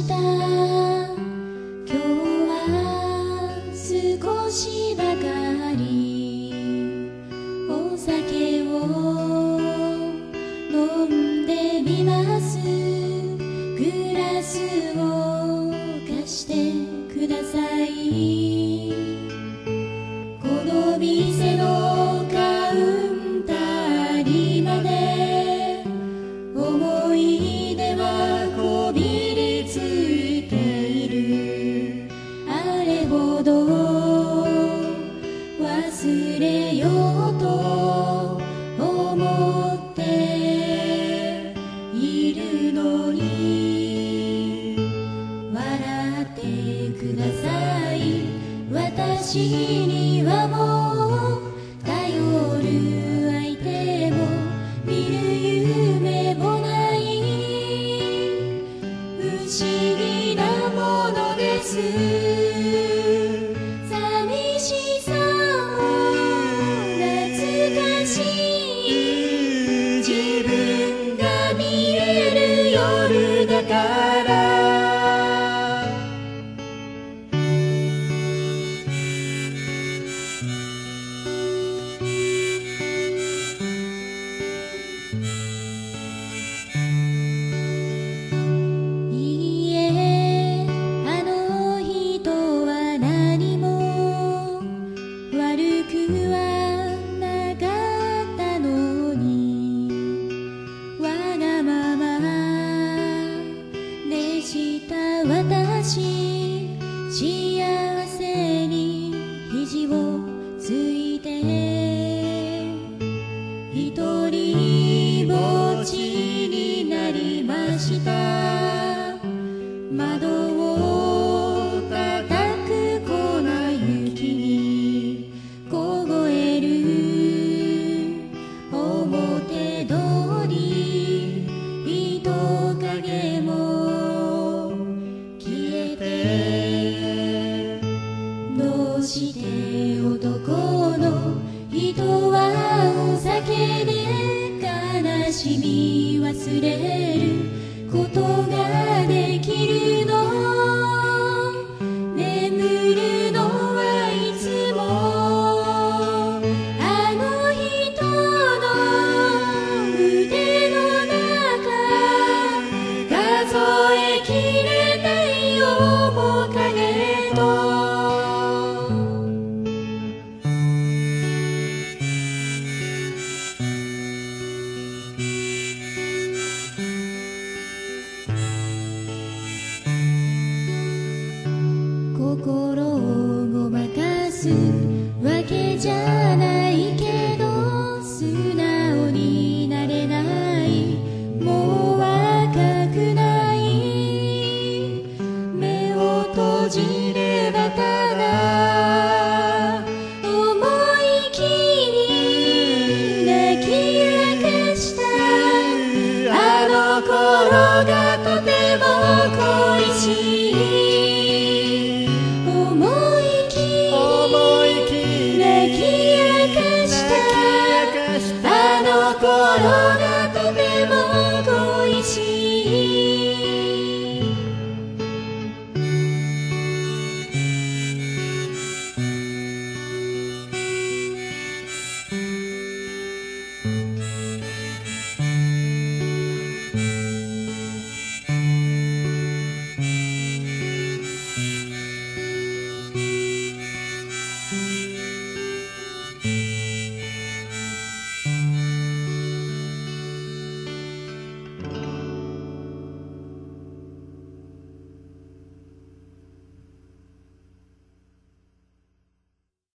した。今日は少しばかりお酒を飲んでみます。グラスを貸してください。この店のカウンターにまで思い出はこびりついている。あれほど忘れようと思っているのに、笑ってください。私にはもう頼る相手も見る夢もない。不思議なものです。寂しさも懐かしい。自分が見える夜だから。いいえ、あの人は何も悪くはなかったのに、わがままでした私。幸せに肘をついて一人ぼっちになりました。窓を叩く粉雪に凍える表通り。人影も消えて、どうして男の人はお酒で悲しみ忘れることができるの。眠るのはいつもあの人の腕の中、数えきれない面影と。心をごまかすわけじゃないけど、素直になれない。もう若くない。目を閉じれ